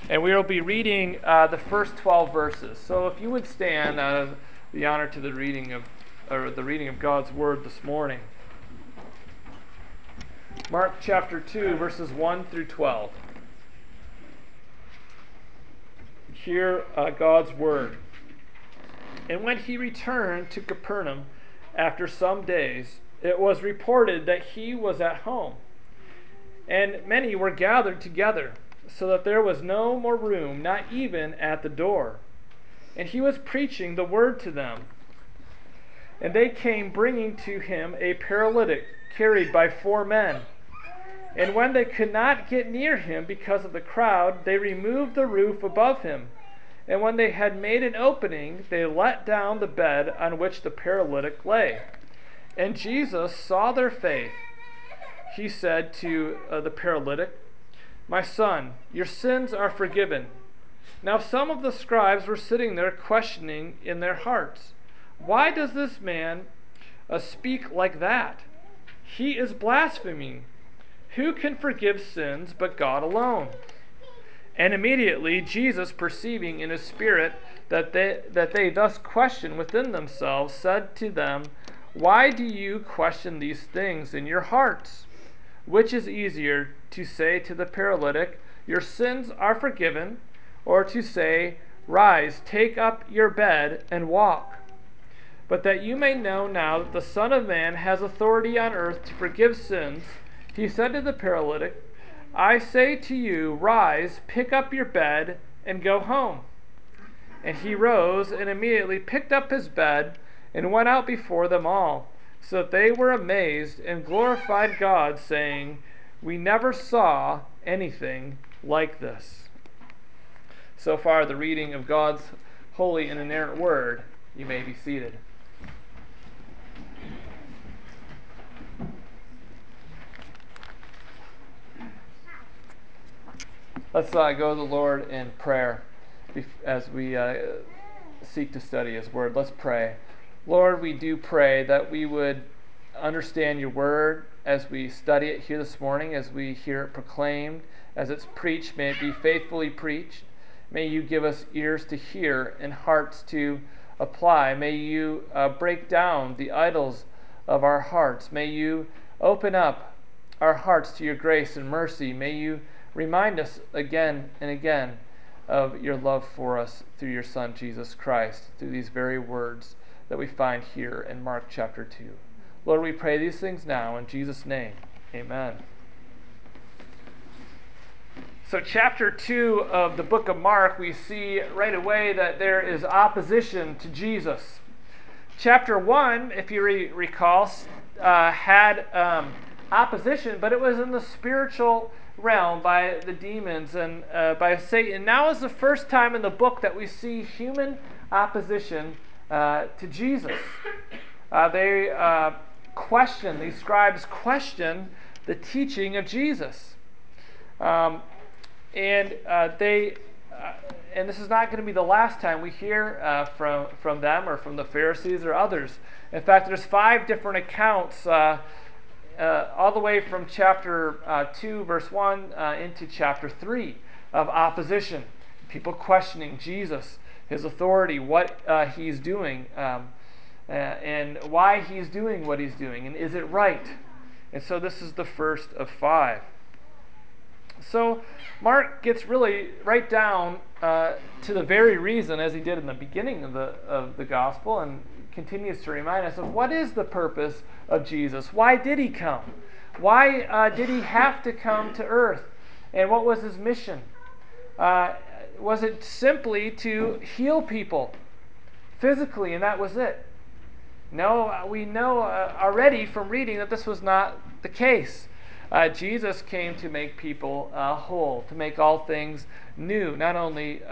And we will be reading the first 12 verses. So if you would stand out of the honor to the reading of God's Word this morning. Mark chapter 2, verses 1 through 12. Hear God's Word. And when he returned to Capernaum after some days, it was reported that he was at home. And many were gathered together, so that there was no more room, not even at the door. And he was preaching the word to them. And they came bringing to him a paralytic carried by 4 men. And when they could not get near him because of the crowd, they removed the roof above him. And when they had made an opening, they let down the bed on which the paralytic lay. And Jesus saw their faith. He said to the paralytic, "My son, your sins are forgiven." Now some of the scribes were sitting there questioning in their hearts, "Why does this man speak like that? He is blaspheming. Who can forgive sins but God alone?" And immediately Jesus, perceiving in his spirit that they thus questioned within themselves, said to them, "Why do you question these things in your hearts? Which is easier, to say to the paralytic, 'Your sins are forgiven,' or to say, 'Rise, take up your bed and walk'? But that you may know now that the Son of Man has authority on earth to forgive sins," he said to the paralytic, "I say to you, rise, pick up your bed, and go home." And he rose and immediately picked up his bed and went out before them all, so that they were amazed and glorified God, saying, "We never saw anything like this." So far, the reading of God's holy and inerrant word. You may be seated. Let's go to the Lord in prayer as we seek to study His Word. Let's pray. Lord, we do pray that we would understand your Word as we study it here this morning, as we hear it proclaimed, as it's preached. May it be faithfully preached. May you give us ears to hear and hearts to apply. May you break down the idols of our hearts. May you open up our hearts to your grace and mercy. May you remind us again and again of your love for us through your Son, Jesus Christ, through these very words that we find here in Mark chapter 2. Lord, we pray these things now in Jesus' name. Amen. So chapter 2 of the book of Mark, we see right away that there is opposition to Jesus. Chapter 1, if you recall, had opposition, but it was in the spiritual realm by the demons and by Satan. Now is the first time in the book that we see human opposition to Jesus. These scribes question the teaching of Jesus. And this is not going to be the last time we hear from them or from the Pharisees or others. In fact, there's 5 different accounts all the way from chapter 2, verse 1 into chapter 3 of opposition. People questioning Jesus, his authority, what he's doing, and why he's doing what he's doing, and is it right? And so this is the first of 5. So Mark gets really right down to the very reason, as he did in the beginning of the gospel, and continues to remind us of what is the purpose of Jesus. Why did he come? Why did he have to come to earth? And what was his mission? Was it simply to heal people physically, and that was it? No, we know already from reading that this was not the case. Jesus came to make people whole, to make all things new, not only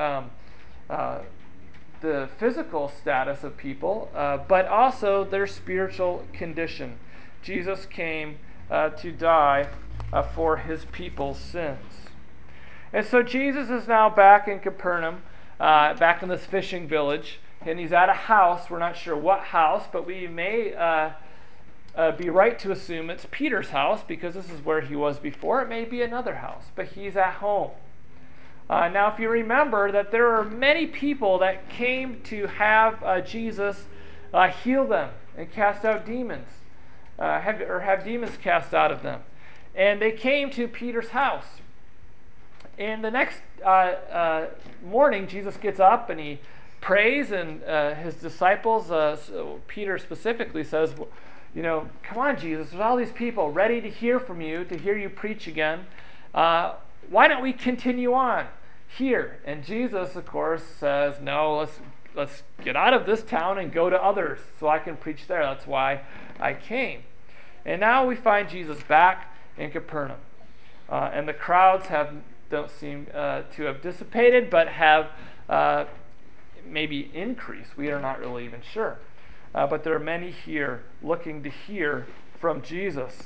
the physical status of people, but also their spiritual condition. Jesus came to die for his people's sins. And so Jesus is now back in Capernaum, back in this fishing village, and he's at a house. We're not sure what house, but we may be right to assume it's Peter's house, because this is where he was before. It may be another house, but he's at home. Now, if you remember that there are many people that came to have Jesus heal them and cast out demons, have demons cast out of them. And they came to Peter's house. And the next morning, Jesus gets up and he prays, and his disciples, so Peter specifically says, come on, Jesus, there's all these people ready to hear from you, to hear you preach again. Why don't we continue on here? And Jesus, of course, says, no, let's get out of this town and go to others so I can preach there. That's why I came. And now we find Jesus back in Capernaum. And the crowds don't seem to have dissipated, but have maybe increased. We are not really even sure. But there are many here looking to hear from Jesus.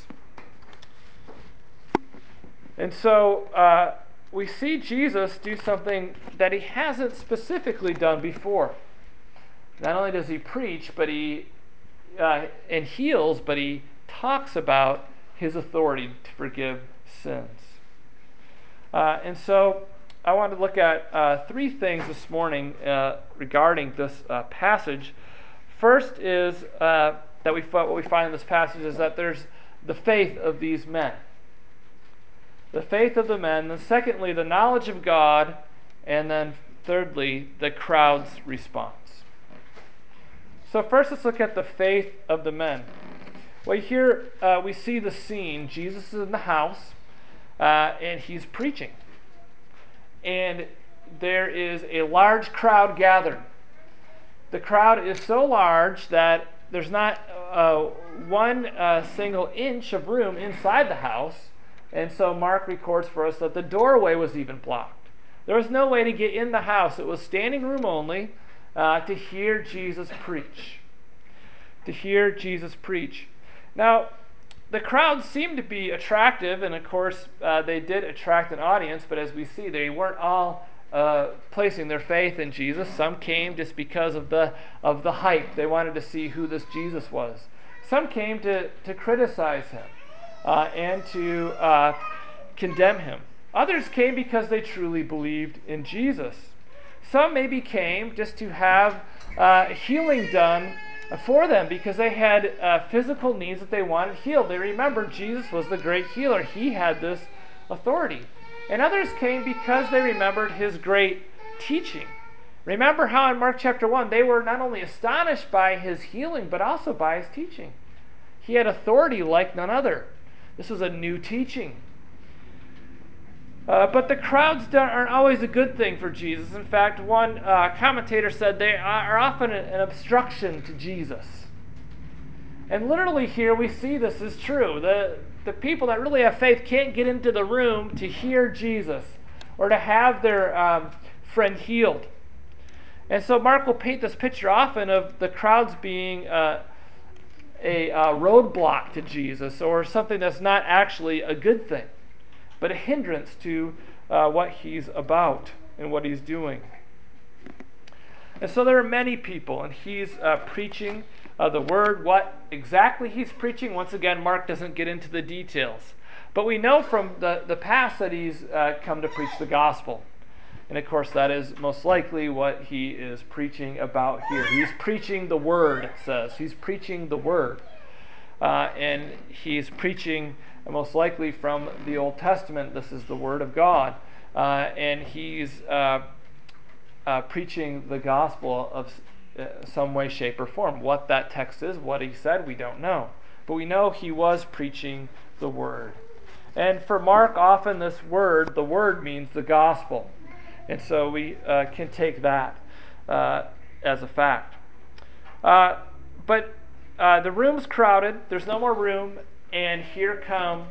And so we see Jesus do something that he hasn't specifically done before. Not only does he preach, but he and heals, but he talks about his authority to forgive sins. And so I want to look at three things this morning regarding this passage. First is what we find in this passage is that there's the faith of these men. The faith of the men. Then secondly, the knowledge of God. And then thirdly, the crowd's response. So first, let's look at the faith of the men. Well, here we see the scene. Jesus is in the house, and he's preaching. And there is a large crowd gathered. The crowd is so large that there's not one single inch of room inside the house. And so Mark records for us that the doorway was even blocked. There was no way to get in the house. It was standing room only to hear Jesus preach. To hear Jesus preach. Now, the crowd seemed to be attractive, and of course they did attract an audience, but as we see, they weren't all placing their faith in Jesus. Some came just because of the hype. They wanted to see who this Jesus was. Some came to criticize him and to condemn him. Others came because they truly believed in Jesus. Some maybe came just to have healing done for them because they had physical needs that they wanted healed. They remembered Jesus was the great healer. He had this authority. And others came because they remembered his great teaching. Remember how in Mark chapter 1, they were not only astonished by his healing, but also by his teaching. He had authority like none other. This was a new teaching. But the crowds aren't always a good thing for Jesus. In fact, one commentator said they are often an obstruction to Jesus. And literally here we see this is true. The people that really have faith can't get into the room to hear Jesus or to have their friend healed. And so Mark will paint this picture often of the crowds being a roadblock to Jesus, or something that's not actually a good thing, but a hindrance to what he's about and what he's doing. And so there are many people, and he's preaching the word. What exactly he's preaching, once again, Mark doesn't get into the details. But we know from the past that he's come to preach the gospel. And of course, that is most likely what he is preaching about here. He's preaching the word, it says. He's preaching the word. And he's preaching most likely from the Old Testament. This is the word of God. And he's preaching the gospel of some way, shape, or form. What that text is, what he said, we don't know. But we know he was preaching the word. And for Mark, often this word, the word means the gospel. And so we can take that as a fact. But the room's crowded. There's no more room. And here come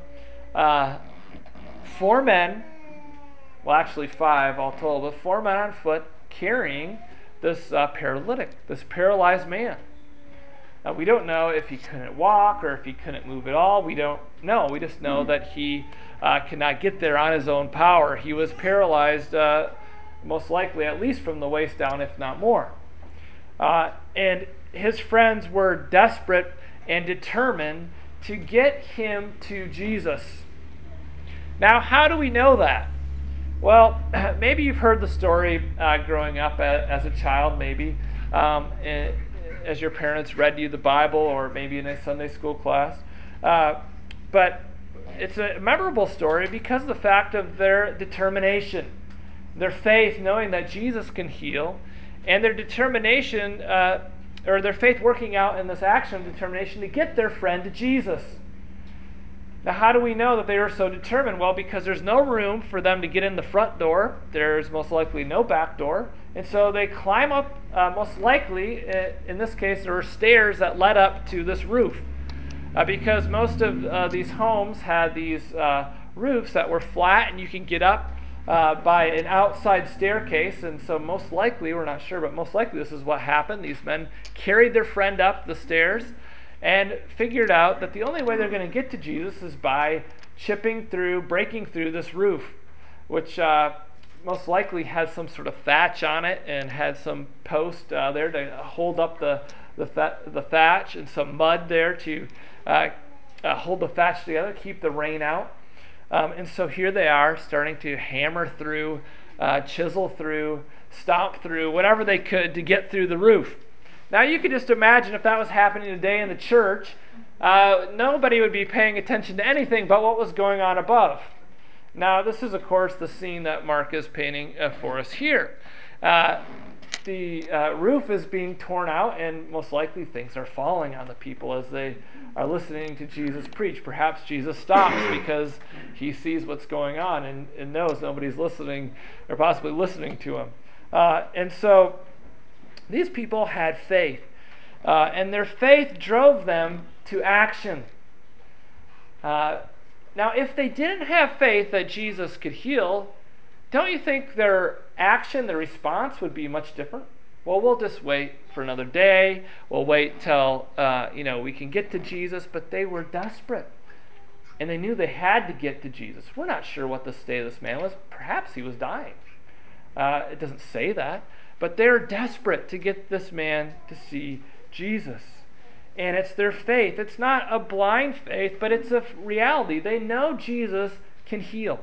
4 men, well, actually 5 all told, but 4 men on foot carrying this paralytic, this paralyzed man. We don't know if he couldn't walk or if he couldn't move at all. We don't know. We just know that he cannot get there on his own power. He was paralyzed, most likely, at least from the waist down, if not more. And his friends were desperate and determined to get him to Jesus. Now, how do we know that? Well, maybe you've heard the story growing up as a child, maybe, as your parents read you the Bible, or maybe in a Sunday school class. But it's a memorable story because of the fact of their determination, their faith, knowing that Jesus can heal, and their determination, or their faith working out in this action of determination to get their friend to Jesus. Now, how do we know that they were so determined? Well, because there's no room for them to get in the front door. There's most likely no back door. And so they climb up, most likely, in this case, there were stairs that led up to this roof. Because most of these homes had these roofs that were flat, and you can get up by an outside staircase. And so most likely, we're not sure, but most likely this is what happened. These men carried their friend up the stairs and figured out that the only way they're going to get to Jesus is by breaking through this roof, which most likely had some sort of thatch on it and had some post there to hold up the thatch, and some mud there to hold the thatch together, keep the rain out. And so here they are, starting to hammer through, chisel through, stomp through, whatever they could to get through the roof. Now you can just imagine if that was happening today in the church, nobody would be paying attention to anything but what was going on above. Now this is, of course, the scene that Mark is painting for us here. The roof is being torn out, and most likely things are falling on the people as they are listening to Jesus preach. Perhaps Jesus stops because he sees what's going on and knows nobody's listening or possibly listening to him. And so these people had faith, and their faith drove them to action. Now, if they didn't have faith that Jesus could heal, don't you think their action, their response would be much different? Well, we'll just wait for another day. We'll wait till we can get to Jesus. But they were desperate, and they knew they had to get to Jesus. We're not sure what the state of this man was. Perhaps he was dying. It doesn't say that. But they're desperate to get this man to see Jesus. And it's their faith. It's not a blind faith, but it's a reality. They know Jesus can heal.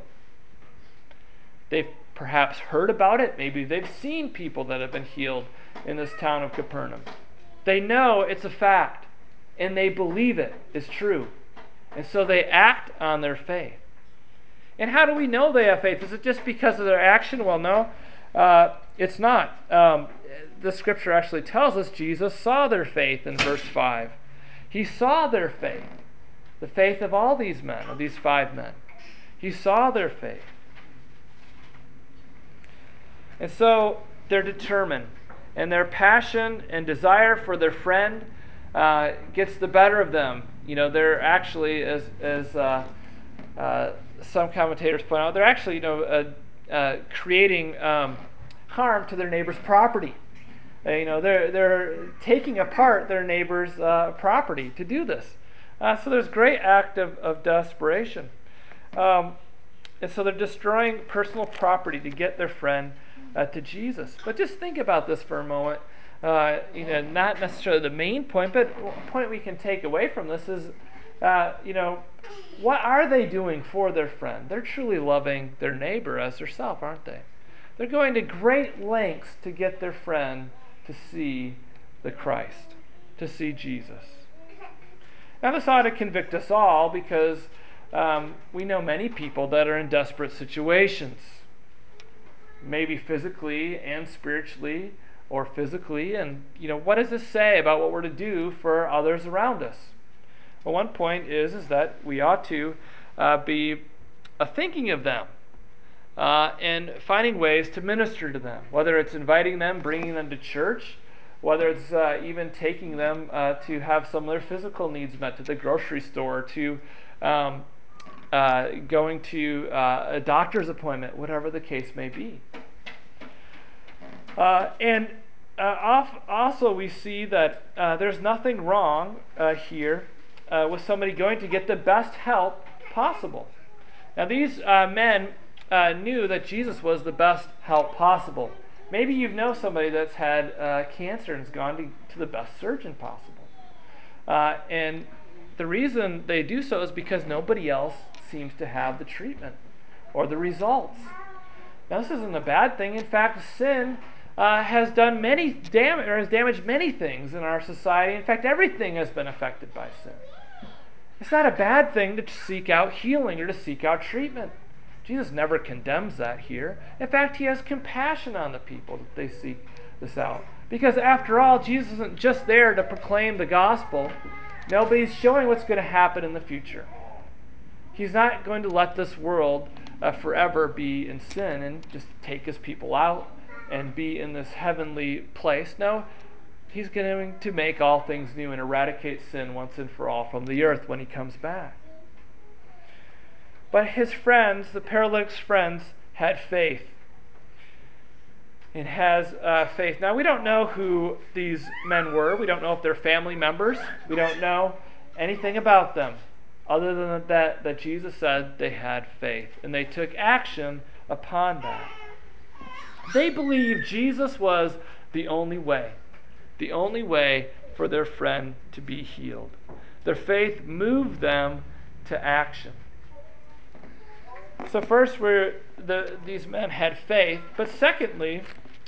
They've perhaps heard about it. Maybe they've seen people that have been healed in this town of Capernaum. They know it's a fact, and they believe it is true. And so they act on their faith. And how do we know they have faith? Is it just because of their action? Well, no. It's not. The scripture actually tells us Jesus saw their faith in verse 5. He saw their faith, the faith of all these men, of these 5 men. He saw their faith. And so they're determined, and their passion and desire for their friend gets the better of them. They're actually, as some commentators point out, they're actually, creating harm to their neighbor's property. They're taking apart their neighbor's property to do this. So there's great act of desperation. And so they're destroying personal property to get their friend to Jesus. But just think about this for a moment. Not necessarily the main point, but a point we can take away from this is, what are they doing for their friend? They're truly loving their neighbor as themselves, aren't they? They're going to great lengths to get their friend to see the Christ, to see Jesus. Now this ought to convict us all, because we know many people that are in desperate situations, maybe physically and spiritually, or physically. And what does this say about what we're to do for others around us? Well, one point is that we ought to be thinking of them and finding ways to minister to them, whether it's inviting them, bringing them to church, whether it's even taking them to have some of their physical needs met, to the grocery store, to going to a doctor's appointment, whatever the case may be. Also we see that there's nothing wrong here with somebody going to get the best help possible. Now these men knew that Jesus was the best help possible. Maybe you know somebody that's had cancer and has gone to the best surgeon possible. And the reason they do so is because nobody else seems to have the treatment or the results. Now, this isn't a bad thing. In fact, sin has done many damage, or has damaged many things in our society. In fact, everything has been affected by sin. It's not a bad thing to seek out healing or to seek out treatment. Jesus never condemns that here. In fact, he has compassion on the people that they seek this out. Because after all, Jesus isn't just there to proclaim the gospel. No, but he's showing what's going to happen in the future. He's not going to let this world forever be in sin and just take his people out and be in this heavenly place. No, he's going to make all things new and eradicate sin once and for all from the earth when he comes back. But his friends, the paralytic's friends, had faith. And has faith. Now, we don't know who these men were. We don't know if they're family members. We don't know anything about them other than that Jesus said they had faith. And they took action upon that. They believed Jesus was the only way for their friend to be healed. Their faith moved them to action. So first, these men had faith, but secondly,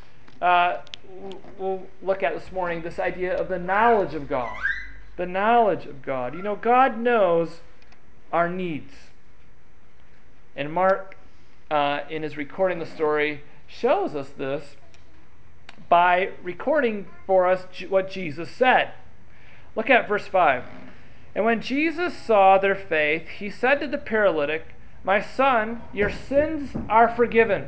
we'll look at this morning this idea of the knowledge of God. The knowledge of God. You know, God knows our needs. And Mark, in his recording the story, shows us this by recording for us what Jesus said. Look at verse 5. And when Jesus saw their faith, he said to the paralytic, "My son, your sins are forgiven."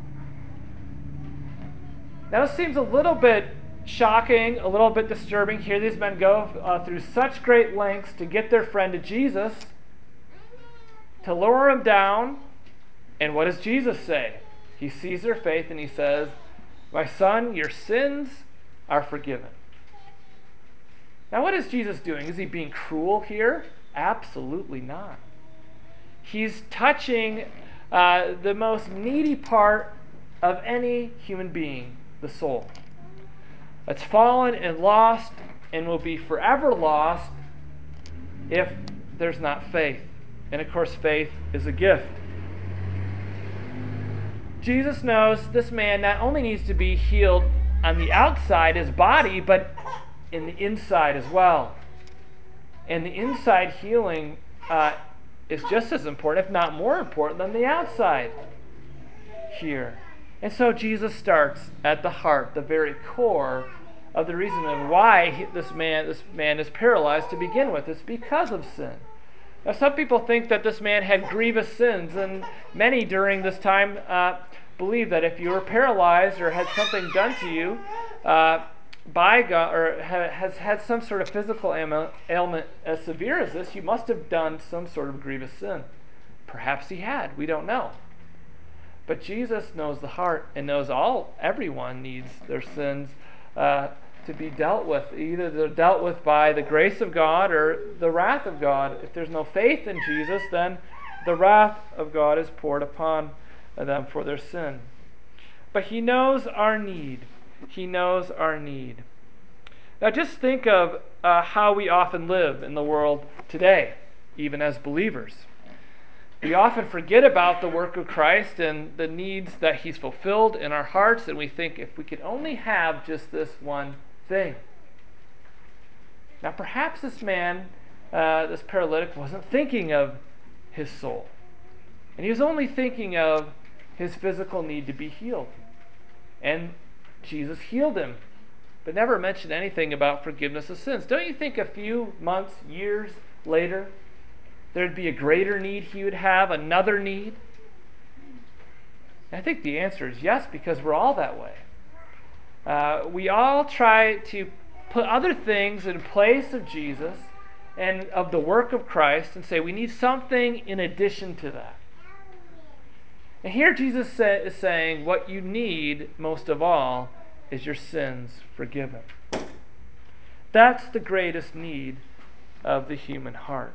Now this seems a little bit shocking, a little bit disturbing. Here these men go through such great lengths to get their friend to Jesus, to lower him down. And what does Jesus say? He sees their faith and he says, "My son, your sins are forgiven." Now what is Jesus doing? Is he being cruel here? Absolutely not. He's touching the most needy part of any human being, the soul. It's fallen and lost and will be forever lost if there's not faith. And of course, faith is a gift. Jesus knows this man not only needs to be healed on the outside, his body, but in the inside as well. And the inside healing is just as important, if not more important, than the outside here. And so Jesus starts at the heart, the very core of the reason of why this man is paralyzed to begin with. It's because of sin. Now, some people think that this man had grievous sins, and many during this time believe that if you were paralyzed or had something done to you by God, or has had some sort of physical ailment as severe as this, you must have done some sort of grievous sin. Perhaps he had. We don't know. But Jesus knows the heart and knows everyone needs their sins to be dealt with. Either they're dealt with by the grace of God or the wrath of God. If there's no faith in Jesus, then the wrath of God is poured upon them for their sin. But he knows our need. He knows our need. Now just think of how we often live in the world today, even as believers. We often forget about the work of Christ and the needs that he's fulfilled in our hearts, and we think if we could only have just this one thing. Now perhaps this man, this paralytic, wasn't thinking of his soul. And he was only thinking of his physical need to be healed. And Jesus healed him, but never mentioned anything about forgiveness of sins. Don't you think a few months, years later, there'd be a greater need he would have, another need? And I think the answer is yes, because we're all that way. We all try to put other things in place of Jesus and of the work of Christ and say we need something in addition to that. And here Jesus is saying what you need most of all is your sins forgiven. That's the greatest need of the human heart.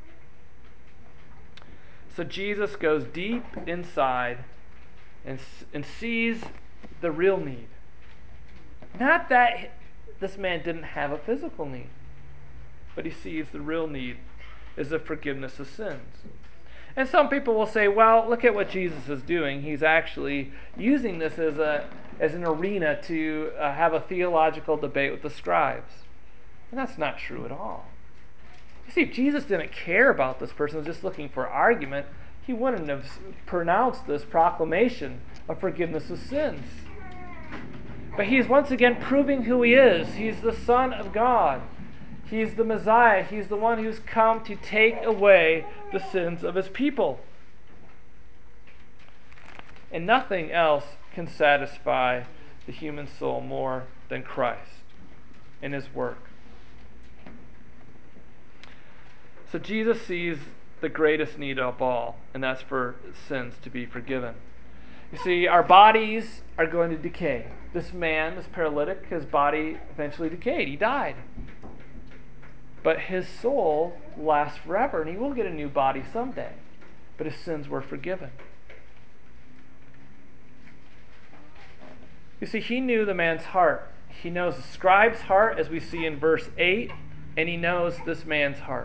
So Jesus goes deep inside and sees the real need. Not that this man didn't have a physical need, but he sees the real need is the forgiveness of sins. And some people will say, well, look at what Jesus is doing. He's actually using this as an arena to have a theological debate with the scribes. And that's not true at all. You see, if Jesus didn't care about this person, was just looking for argument, he wouldn't have pronounced this proclamation of forgiveness of sins. But he's once again proving who he is. He's the Son of God. He's the Messiah. He's the one who's come to take away the sins of his people. And nothing else can satisfy the human soul more than Christ and his work. So Jesus sees the greatest need of all, and that's for sins to be forgiven. You see, our bodies are going to decay. This man, this paralytic, his body eventually decayed. He died. But his soul lasts forever, and he will get a new body someday. But his sins were forgiven. You see, he knew the man's heart. He knows the scribe's heart, as we see in verse 8, and he knows this man's heart.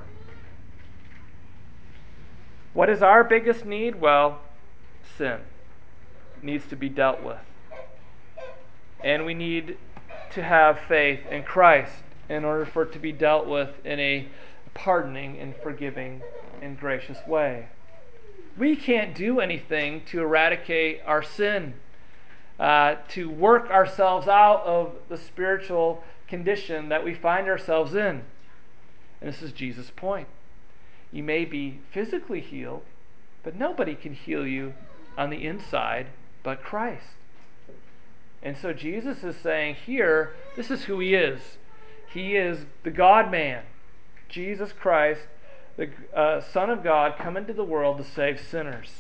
What is our biggest need? Well, sin needs to be dealt with. And we need to have faith in Christ in order for it to be dealt with in a pardoning and forgiving and gracious way. We can't do anything to eradicate our sin, to work ourselves out of the spiritual condition that we find ourselves in. And this is Jesus' point. You may be physically healed, but nobody can heal you on the inside but Christ. And so Jesus is saying here, this is who he is. He is the God-man, Jesus Christ, the Son of God, come into the world to save sinners.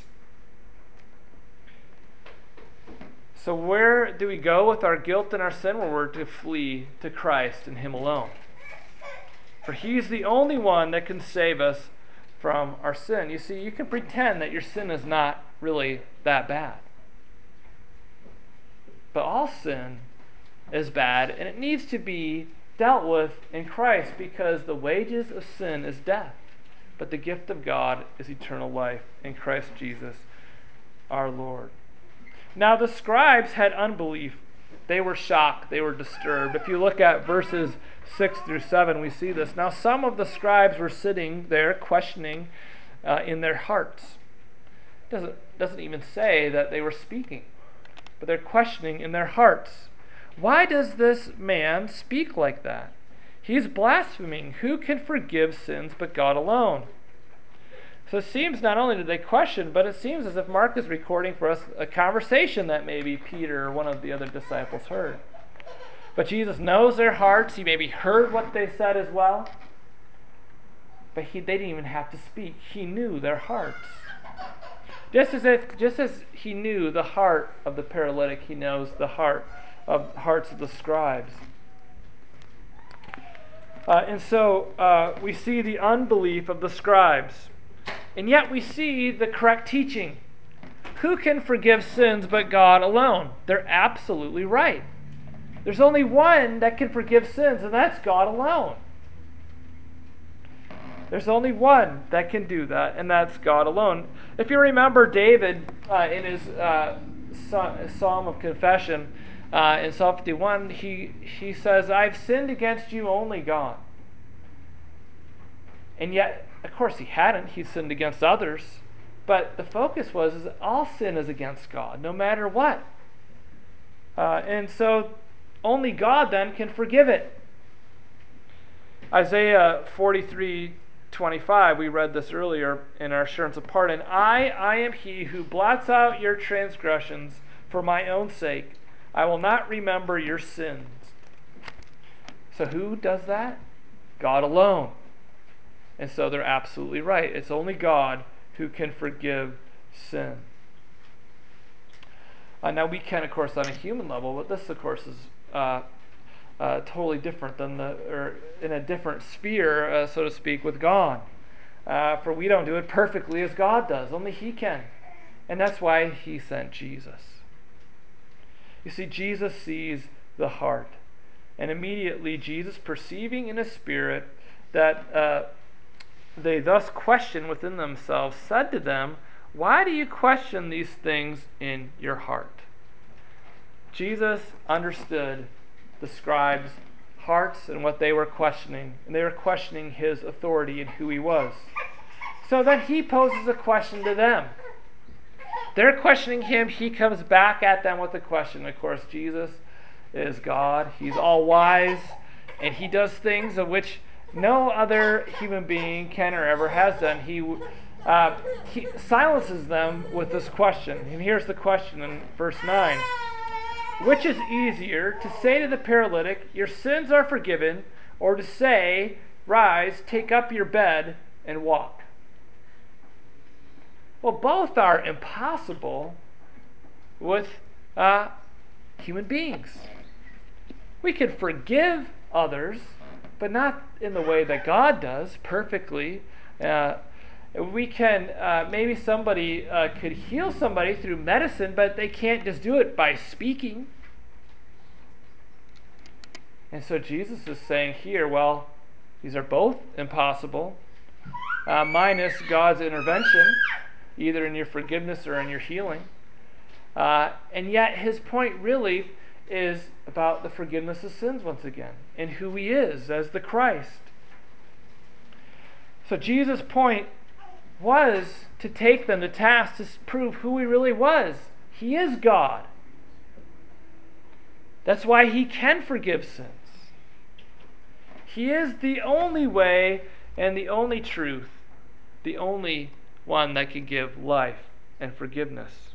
So where do we go with our guilt and our sin? Well, we're to flee to Christ and him alone. For he's the only one that can save us from our sin. You see, you can pretend that your sin is not really that bad. But all sin is bad, and it needs to be dealt with in Christ, because the wages of sin is death. But the gift of God is eternal life in Christ Jesus our Lord. Now the scribes had unbelief. They were shocked. They were disturbed. If you look at verses 6 through 7, we see this. Now some of the scribes were sitting there questioning in their hearts. It doesn't even say that they were speaking, but they're questioning in their hearts. Why does this man speak like that? He's blaspheming. Who can forgive sins but God alone? So it seems not only did they question, but it seems as if Mark is recording for us a conversation that maybe Peter or one of the other disciples heard. But Jesus knows their hearts. He maybe heard what they said as well. But they didn't even have to speak. He knew their hearts. Just as he knew the heart of the paralytic, he knows the hearts of the scribes. And so we see the unbelief of the scribes. And yet we see the correct teaching. Who can forgive sins but God alone? They're absolutely right. There's only one that can forgive sins, and that's God alone. There's only one that can do that, and that's God alone. If you remember David in his Psalm of Confession, in Psalm 51, he says, I've sinned against you only, God. And yet, of course, he hadn't. He sinned against others. But the focus was all sin is against God, no matter what. And so only God then can forgive it. Isaiah 43:25, we read this earlier in our assurance of pardon. I am he who blots out your transgressions for my own sake. I will not remember your sins. So who does that? God alone. And so they're absolutely right. It's only God who can forgive sin. Now we can, of course, on a human level, but this, of course, is totally different or in a different sphere, so to speak, with God. For we don't do it perfectly as God does. Only He can. And that's why He sent Jesus. You see, Jesus sees the heart. And immediately Jesus, perceiving in His Spirit that they thus questioned within themselves, said to them, "Why do you question these things in your heart?" Jesus understood the scribes' hearts and what they were questioning, and they were questioning his authority and who he was. So then he poses a question to them. They're questioning him. He comes back at them with a question. Of course, Jesus is God. He's all wise, and he does things of which no other human being can or ever has done. He silences them with this question. And here's the question in verse 9. Which is easier, to say to the paralytic, "Your sins are forgiven," or to say, "Rise, take up your bed, and walk"? Well, both are impossible with human beings. We can forgive others, but not in the way that God does, perfectly. We can, maybe somebody could heal somebody through medicine, but they can't just do it by speaking. And so Jesus is saying here, well, these are both impossible, minus God's intervention, either in your forgiveness or in your healing. And yet his point really is about the forgiveness of sins once again, and who he is as the Christ. So Jesus' point was to take them to task to prove who he really was. He is God. That's why he can forgive sins. He is the only way and the only truth, the only one that can give life and forgiveness.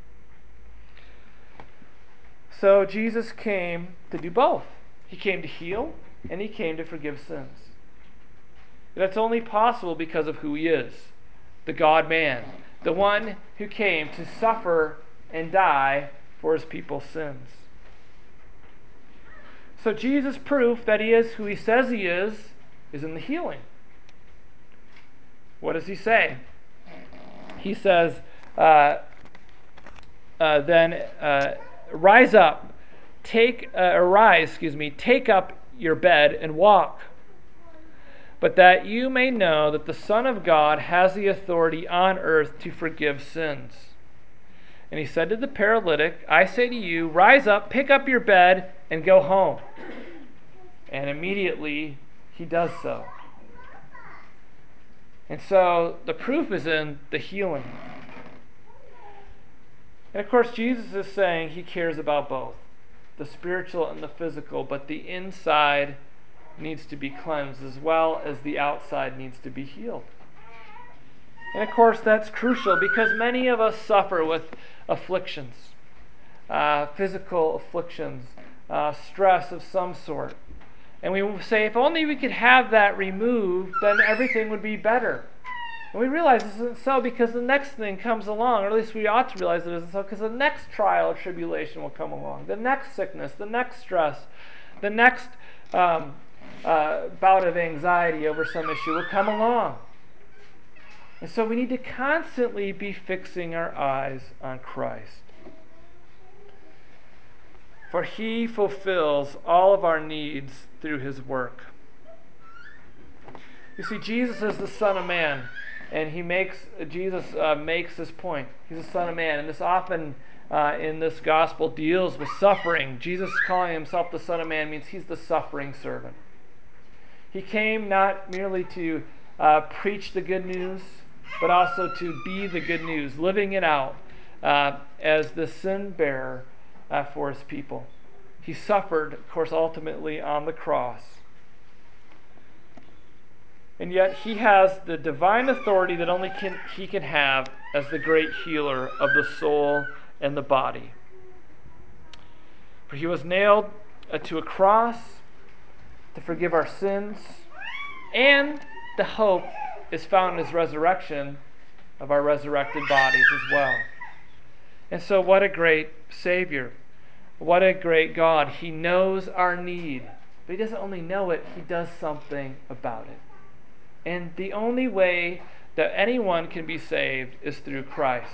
So Jesus came to do both. He came to heal and he came to forgive sins. That's only possible because of who he is, the God-man, the one who came to suffer and die for his people's sins. So Jesus' proof that he is who he says he is in the healing. What does he say? He says, rise up, take up your bed and walk. But that you may know that the Son of God has the authority on earth to forgive sins. And he said to the paralytic, I say to you, rise up, pick up your bed, and go home. And immediately he does so. And so the proof is in the healing. And of course, Jesus is saying he cares about both, the spiritual and the physical, but the inside needs to be cleansed as well as the outside needs to be healed. And of course, that's crucial because many of us suffer with afflictions, physical afflictions, stress of some sort. And we say, if only we could have that removed, then everything would be better. And we realize this isn't so because the next thing comes along, or at least we ought to realize it isn't so, because the next trial or tribulation will come along, the next sickness, the next stress, the next bout of anxiety over some issue will come along. And so we need to constantly be fixing our eyes on Christ. For he fulfills all of our needs through his work. You see, Jesus is the Son of Man, and Jesus makes this point. He's the Son of Man, and this often in this gospel deals with suffering. Jesus calling himself the Son of Man means he's the suffering servant. He came not merely to preach the good news, but also to be the good news, living it out as the sin bearer for his people. He suffered, of course, ultimately on the cross. And yet he has the divine authority that only he can have as the great healer of the soul and the body. For he was nailed to a cross to forgive our sins, and the hope is found in his resurrection of our resurrected bodies as well. And so what a great Savior. What a great God. He knows our need. But he doesn't only know it, he does something about it. And the only way that anyone can be saved is through Christ.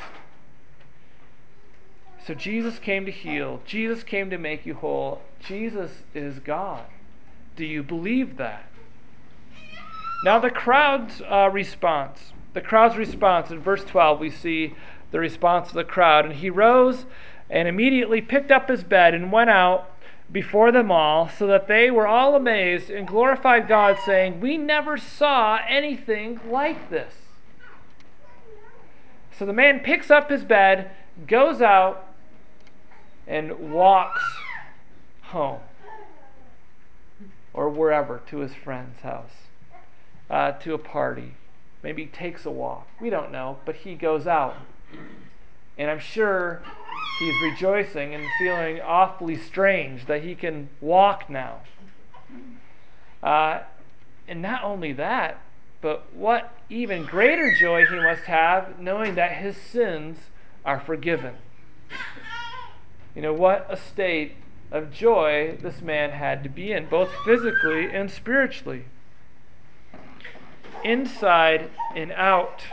So Jesus came to heal. Jesus came to make you whole. Jesus is God. Do you believe that? Now the crowd's response. The crowd's response. In verse 12, we see the response of the crowd. And he rose and immediately picked up his bed and went out before them all, so that they were all amazed and glorified God, saying, "We never saw anything like this." So the man picks up his bed, goes out, and walks home, or wherever, to his friend's house, to a party. Maybe he takes a walk. We don't know, but he goes out. And I'm sure he's rejoicing and feeling awfully strange that he can walk now. And not only that, but what even greater joy he must have knowing that his sins are forgiven. What a state of joy this man had to be in, both physically and spiritually. Inside and out,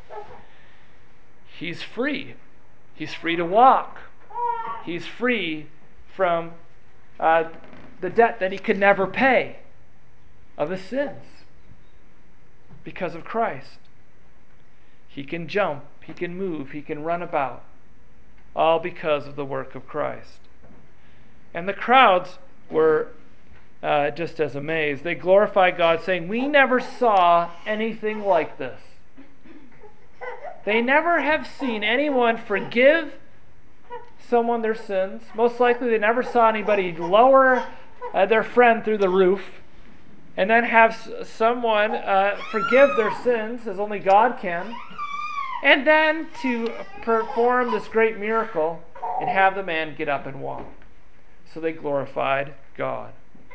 he's free. He's free to walk. He's free from the debt that he could never pay of his sins because of Christ. He can jump, he can move, he can run about, all because of the work of Christ. And the crowds were just as amazed. They glorified God, saying, "We never saw anything like this." They never have seen anyone forgive someone their sins. Most likely they never saw anybody lower their friend through the roof and then have someone forgive their sins as only God can, and then to perform this great miracle and have the man get up and walk. So they glorified God.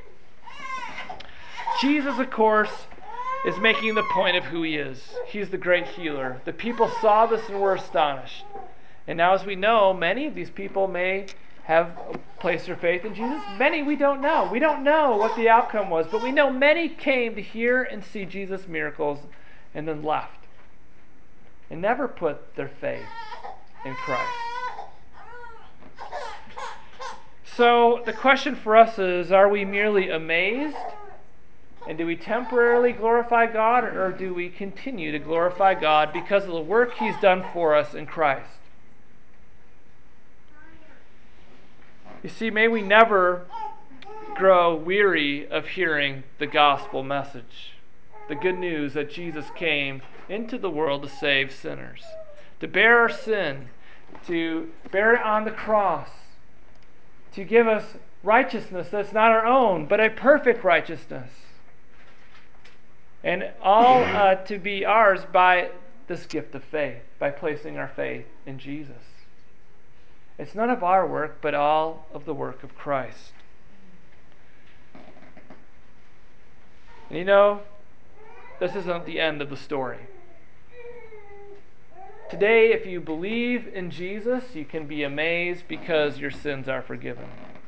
Jesus, of course, is making the point of who he is. He's the great healer. The people saw this and were astonished. And now, as we know, many of these people may have placed their faith in Jesus. Many we don't know. We don't know what the outcome was, but we know many came to hear and see Jesus' miracles and then left and never put their faith in Christ. So the question for us is, are we merely amazed? And do we temporarily glorify God, or do we continue to glorify God because of the work he's done for us in Christ? You see, may we never grow weary of hearing the gospel message, the good news that Jesus came into the world to save sinners, to bear our sin, to bear it on the cross, to give us righteousness that's not our own, but a perfect righteousness. And all to be ours by this gift of faith, by placing our faith in Jesus. It's none of our work, but all of the work of Christ. And this isn't the end of the story. Today, if you believe in Jesus, you can be amazed because your sins are forgiven.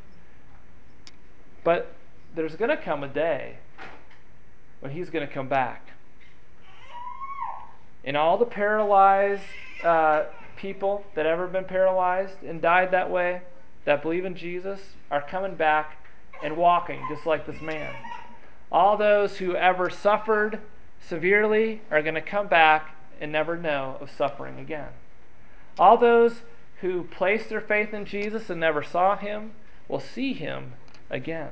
But there's going to come a day when he's going to come back. And all the paralyzed people that ever been paralyzed and died that way, that believe in Jesus, are coming back and walking just like this man. All those who ever suffered severely are going to come back and never know of suffering again. All those who placed their faith in Jesus and never saw him will see him again.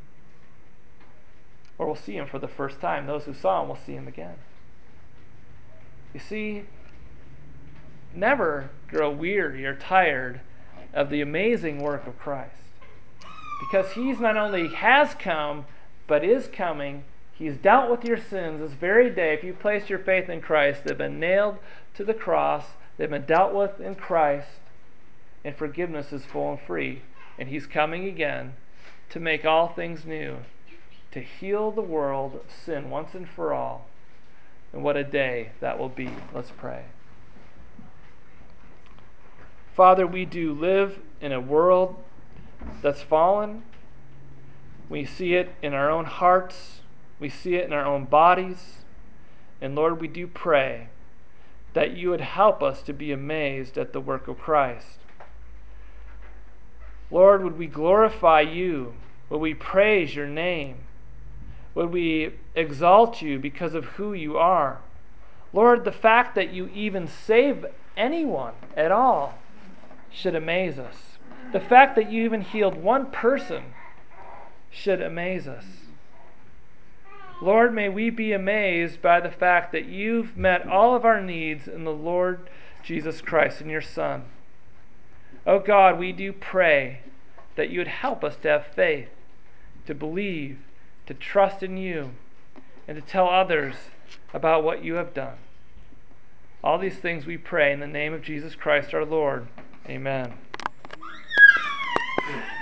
Or will see him for the first time. Those who saw him will see him again. You see, never grow weary or tired of the amazing work of Christ. Because he's not only has come, but is coming. He's dealt with your sins this very day. If you place your faith in Christ, they've been nailed to the cross. They've been dealt with in Christ. And forgiveness is full and free. And he's coming again to make all things new, to heal the world of sin once and for all. And what a day that will be. Let's pray. Father, we do live in a world that's fallen. We see it in our own hearts. We see it in our own bodies. And Lord, we do pray that you would help us to be amazed at the work of Christ. Lord, would we glorify you? Would we praise your name? would we exalt you because of who you are. Lord, the fact that you even save anyone at all should amaze us. The fact that you even healed one person should amaze us. Lord, may we be amazed by the fact that you've met all of our needs in the Lord Jesus Christ and your Son. Oh God, we do pray that you would help us to have faith, to believe, to trust in you, and to tell others about what you have done. All these things we pray in the name of Jesus Christ our Lord. Amen.